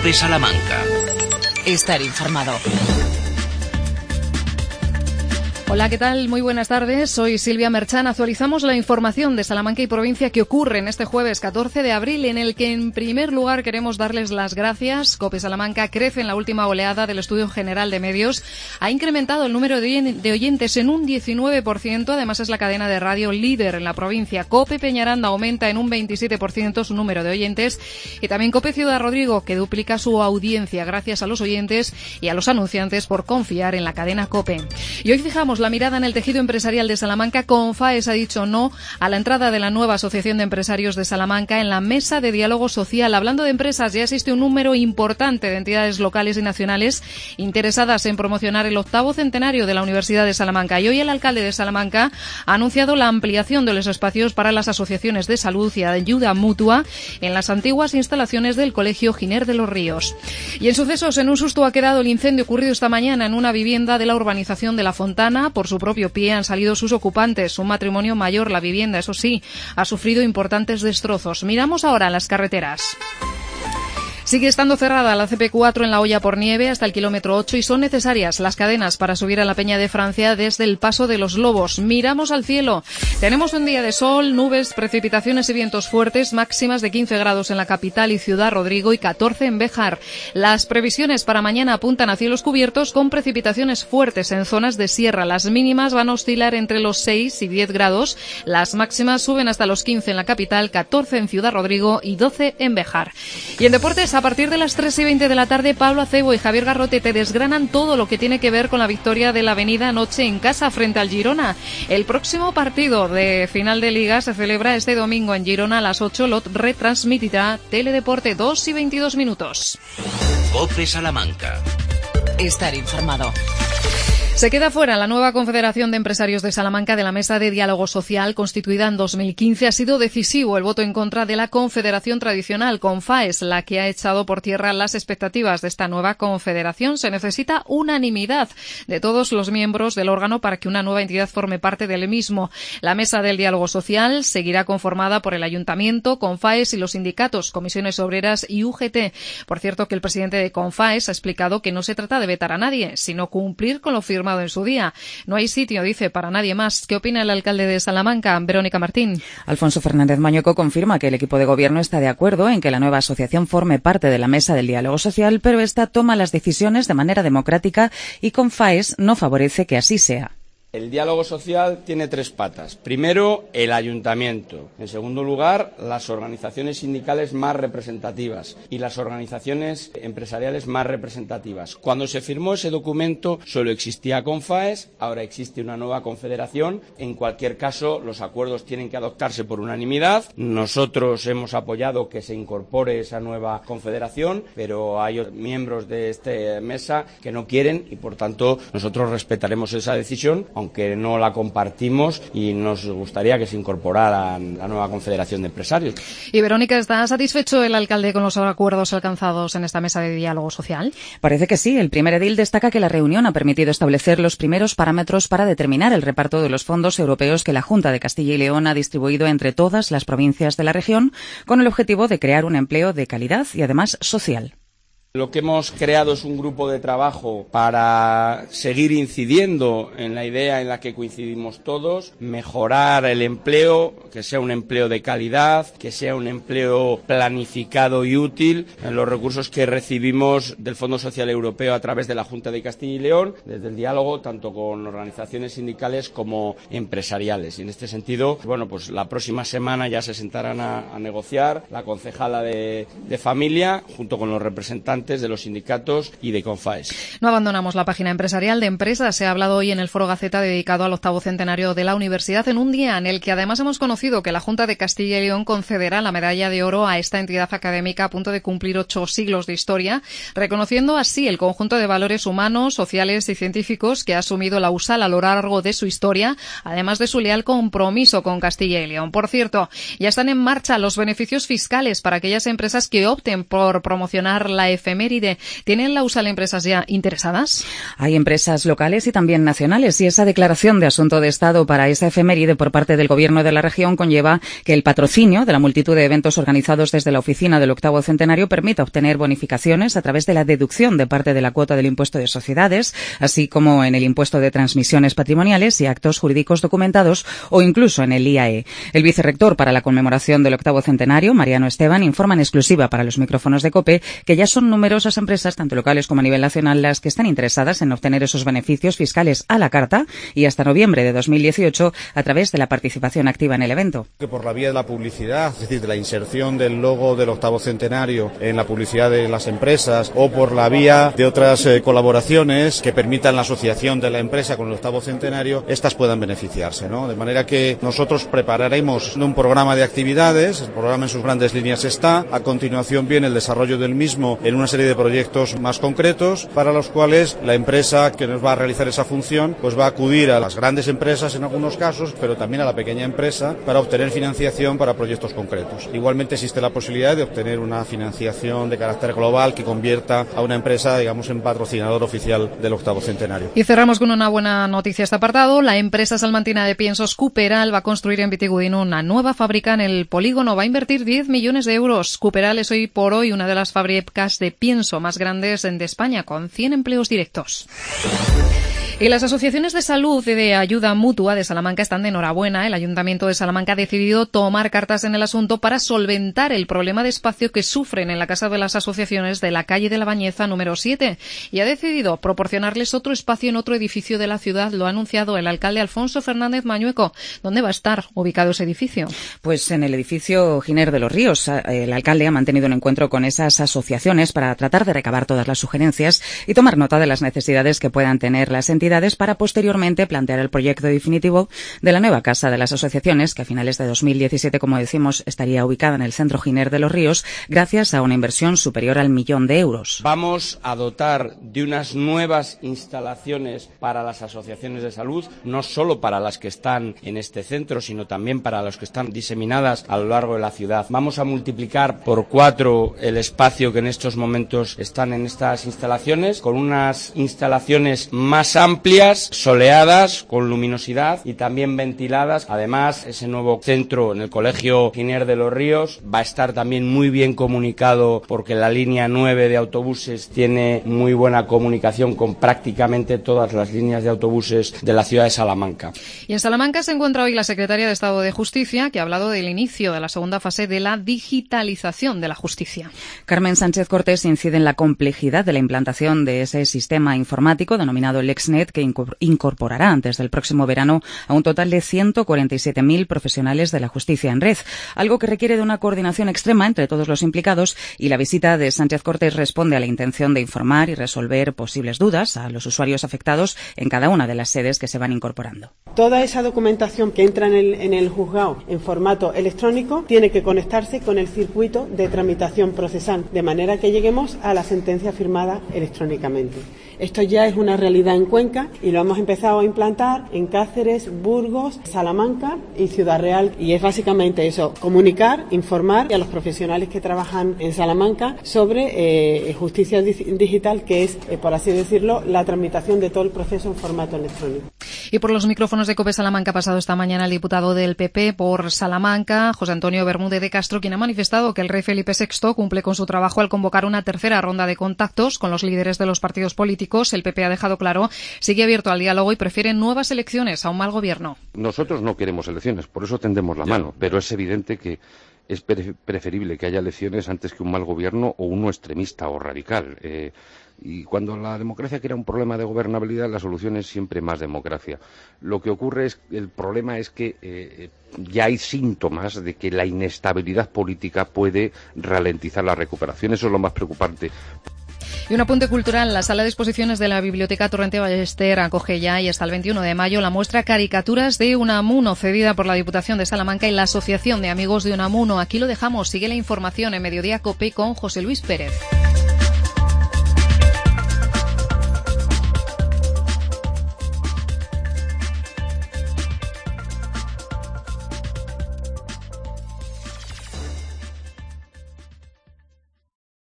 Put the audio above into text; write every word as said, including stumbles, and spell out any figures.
COPE Salamanca. Estar informado. Hola, ¿qué tal? Muy buenas tardes. Soy Silvia Merchan. Actualizamos la información de Salamanca y provincia que ocurre en este jueves catorce de abril, en el que en primer lugar queremos darles las gracias. COPE Salamanca crece en la última oleada del Estudio General de Medios. Ha incrementado el número de oyentes en un diecinueve por ciento. Además, es la cadena de radio líder en la provincia. COPE Peñaranda aumenta en un veintisiete por ciento su número de oyentes. Y también COPE Ciudad Rodrigo, que duplica su audiencia gracias a los oyentes y a los anunciantes por confiar en la cadena COPE. Y hoy fijamos la mirada en el tejido empresarial de Salamanca. Confaes ha dicho no a la entrada de la nueva Asociación de Empresarios de Salamanca en la mesa de diálogo social. Hablando de empresas, ya existe un número importante de entidades locales y nacionales interesadas en promocionar el octavo centenario de la Universidad de Salamanca. Y hoy el alcalde de Salamanca ha anunciado la ampliación de los espacios para las asociaciones de salud y ayuda mutua en las antiguas instalaciones del Colegio Giner de los Ríos. Y en sucesos, en un susto ha quedado el incendio ocurrido esta mañana en una vivienda de la urbanización de La Fontana. Por su propio pie han salido sus ocupantes. Un matrimonio mayor. La vivienda, eso sí, ha sufrido importantes destrozos. Miramos ahora las carreteras. Sigue estando cerrada la C P cuatro en La Hoya por nieve hasta el kilómetro ocho y son necesarias las cadenas para subir a la Peña de Francia desde el Paso de los Lobos. Miramos al cielo. Tenemos un día de sol, nubes, precipitaciones y vientos fuertes, máximas de quince grados en la capital y Ciudad Rodrigo y catorce en Béjar. Las previsiones para mañana apuntan a cielos cubiertos con precipitaciones fuertes en zonas de sierra. Las mínimas van a oscilar entre los seis y diez grados. Las máximas suben hasta los quince en la capital, catorce en Ciudad Rodrigo y doce en Béjar. Y en deportes, a partir de las tres y veinte de la tarde, Pablo Acebo y Javier Garrote te desgranan todo lo que tiene que ver con la victoria de la Avenida anoche en casa frente al Girona. El próximo partido de final de Liga se celebra este domingo en Girona a las ocho. Lo retransmitirá Teledeporte. Dos y veintidós minutos. COPE Salamanca. Estar informado. Se queda fuera la nueva Confederación de Empresarios de Salamanca de la Mesa de Diálogo Social constituida en dos mil quince. Ha sido decisivo el voto en contra de la Confederación tradicional, Confaes, la que ha echado por tierra las expectativas de esta nueva confederación. Se necesita unanimidad de todos los miembros del órgano para que una nueva entidad forme parte del mismo. La Mesa del Diálogo Social seguirá conformada por el Ayuntamiento, Confaes y los sindicatos, Comisiones Obreras y U G T. Por cierto, que el presidente de Confaes ha explicado que no se trata de vetar a nadie, sino cumplir con lo firmado en su día. No hay sitio, dice, para nadie más. ¿Qué opina el alcalde de Salamanca, Verónica Martín? Alfonso Fernández Mañueco confirma que el equipo de gobierno está de acuerdo en que la nueva asociación forme parte de la mesa del diálogo social, pero esta toma las decisiones de manera democrática y Confaes no favorece que así sea. El diálogo social tiene tres patas. Primero, el ayuntamiento. En segundo lugar, las organizaciones sindicales más representativas y las organizaciones empresariales más representativas. Cuando se firmó ese documento solo existía Confaes, ahora existe una nueva confederación. En cualquier caso, los acuerdos tienen que adoptarse por unanimidad. Nosotros hemos apoyado que se incorpore esa nueva confederación, pero hay miembros de esta mesa que no quieren y, por tanto, nosotros respetaremos esa decisión, aunque no la compartimos y nos gustaría que se incorporara la nueva Confederación de Empresarios. Y Verónica, ¿está satisfecho el alcalde con los acuerdos alcanzados en esta mesa de diálogo social? Parece que sí. El primer edil destaca que la reunión ha permitido establecer los primeros parámetros para determinar el reparto de los fondos europeos que la Junta de Castilla y León ha distribuido entre todas las provincias de la región, con el objetivo de crear un empleo de calidad y además social. Lo que hemos creado es un grupo de trabajo para seguir incidiendo en la idea en la que coincidimos todos, mejorar el empleo, que sea un empleo de calidad, que sea un empleo planificado y útil, en los recursos que recibimos del Fondo Social Europeo a través de la Junta de Castilla y León, desde el diálogo tanto con organizaciones sindicales como empresariales. Y en este sentido, bueno, pues la próxima semana ya se sentarán a, a negociar la concejala de, de familia junto con los representantes de los sindicatos y de Confaes. No abandonamos la página empresarial de Empresas. Se ha hablado hoy en el Foro Gaceta dedicado al octavo centenario de la universidad, en un día en el que además hemos conocido que la Junta de Castilla y León concederá la medalla de oro a esta entidad académica a punto de cumplir ocho siglos de historia, reconociendo así el conjunto de valores humanos, sociales y científicos que ha asumido la U S A L a lo largo de su historia, además de su leal compromiso con Castilla y León. Por cierto, ya están en marcha los beneficios fiscales para aquellas empresas que opten por promocionar la F efeméride. ¿Tienen la USAL empresas ya interesadas? Hay empresas locales y también nacionales, y esa declaración de asunto de Estado para esa efeméride por parte del Gobierno de la región conlleva que el patrocinio de la multitud de eventos organizados desde la oficina del octavo centenario permita obtener bonificaciones a través de la deducción de parte de la cuota del impuesto de sociedades, así como en el impuesto de transmisiones patrimoniales y actos jurídicos documentados, o incluso en el I A E. El vicerrector para la conmemoración del octavo centenario, Mariano Esteban, informa en exclusiva para los micrófonos de COPE que ya son numerosas empresas, tanto locales como a nivel nacional, las que están interesadas en obtener esos beneficios fiscales a la carta y hasta noviembre de dos mil dieciocho a través de la participación activa en el evento. Que por la vía de la publicidad, es decir, de la inserción del logo del octavo centenario en la publicidad de las empresas, o por la vía de otras eh, colaboraciones que permitan la asociación de la empresa con el octavo centenario, estas puedan beneficiarse, ¿no? De manera que nosotros prepararemos un programa de actividades, el programa en sus grandes líneas está, a continuación viene el desarrollo del mismo en una serie de proyectos más concretos, para los cuales la empresa que nos va a realizar esa función pues va a acudir a las grandes empresas en algunos casos, pero también a la pequeña empresa para obtener financiación para proyectos concretos. Igualmente existe la posibilidad de obtener una financiación de carácter global que convierta a una empresa, digamos, en patrocinador oficial del octavo centenario. Y cerramos con una buena noticia este apartado. La empresa salmantina de piensos Cooperal va a construir en Vitigudino una nueva fábrica en el polígono. Va a invertir diez millones de euros. Cooperal es hoy por hoy una de las fábricas de pienso más grandes de España, con cien empleos directos. Y las asociaciones de salud y de ayuda mutua de Salamanca están de enhorabuena. El Ayuntamiento de Salamanca ha decidido tomar cartas en el asunto para solventar el problema de espacio que sufren en la Casa de las Asociaciones de la calle de la Bañeza número siete, y ha decidido proporcionarles otro espacio en otro edificio de la ciudad. Lo ha anunciado el alcalde Alfonso Fernández Mañueco. ¿Dónde va a estar ubicado ese edificio? Pues en el edificio Giner de los Ríos. El alcalde ha mantenido un encuentro con esas asociaciones para tratar de recabar todas las sugerencias y tomar nota de las necesidades que puedan tener las entidades para posteriormente plantear el proyecto definitivo de la nueva Casa de las Asociaciones, que a finales de dos mil diecisiete, como decimos, estaría ubicada en el centro Giner de los Ríos, gracias a una inversión superior al millón de euros. Vamos a dotar de unas nuevas instalaciones para las asociaciones de salud, no solo para las que están en este centro, sino también para las que están diseminadas a lo largo de la ciudad. Vamos a multiplicar por cuatro el espacio que en estos momentos están en estas instalaciones, con unas instalaciones más amplias, amplias, soleadas, con luminosidad y también ventiladas. Además, ese nuevo centro en el Colegio Giner de los Ríos va a estar también muy bien comunicado, porque la línea nueve de autobuses tiene muy buena comunicación con prácticamente todas las líneas de autobuses de la ciudad de Salamanca. Y en Salamanca se encuentra hoy la secretaria de Estado de Justicia, que ha hablado del inicio de la segunda fase de la digitalización de la justicia. Carmen Sánchez Cortés incide en la complejidad de la implantación de ese sistema informático denominado LexNet, que incorporará antes del próximo verano a un total de ciento cuarenta y siete mil profesionales de la justicia en red, algo que requiere de una coordinación extrema entre todos los implicados, y la visita de Sánchez Cortés responde a la intención de informar y resolver posibles dudas a los usuarios afectados en cada una de las sedes que se van incorporando. Toda esa documentación que entra en el, en el juzgado en formato electrónico tiene que conectarse con el circuito de tramitación procesal, de manera que lleguemos a la sentencia firmada electrónicamente. Esto ya es una realidad en Cuenca y lo hemos empezado a implantar en Cáceres, Burgos, Salamanca y Ciudad Real, y es básicamente eso: comunicar, informar a los profesionales que trabajan en Salamanca sobre eh, justicia digital, que es, eh, por así decirlo, la tramitación de todo el proceso en formato electrónico. Y por los micrófonos de COPE Salamanca ha pasado esta mañana el diputado del P P por Salamanca, José Antonio Bermúdez de Castro, quien ha manifestado que el rey Felipe sexto cumple con su trabajo al convocar una tercera ronda de contactos con los líderes de los partidos políticos. El P P ha dejado claro, sigue abierto al diálogo y prefiere nuevas elecciones a un mal gobierno. Nosotros no queremos elecciones, por eso tendemos la mano, pero es evidente que es preferible que haya elecciones antes que un mal gobierno o uno extremista o radical. Eh, y cuando la democracia crea un problema de gobernabilidad, la solución es siempre más democracia. Lo que ocurre es, el problema es que eh, ya hay síntomas de que la inestabilidad política puede ralentizar la recuperación. Eso es lo más preocupante. Y un apunte cultural: la sala de exposiciones de la Biblioteca Torrente Ballester acoge ya y hasta el veintiuno de mayo la muestra Caricaturas de Unamuno, cedida por la Diputación de Salamanca y la Asociación de Amigos de Unamuno. Aquí lo dejamos. Sigue la información en Mediodía COPE con José Luis Pérez.